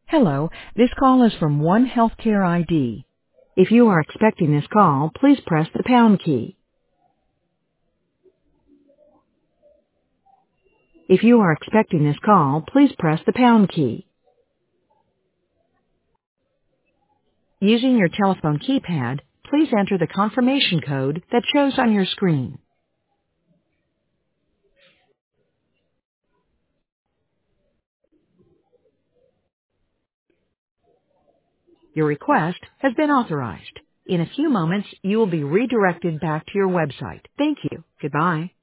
Hello, this call is from One Healthcare ID. If you are expecting this call, please press the pound key. If you are expecting this call, please press the pound key. Using your telephone keypad, please enter the confirmation code that shows on your screen. Your request has been authorized. In a few moments, you will be redirected back to your website. Thank you. Goodbye.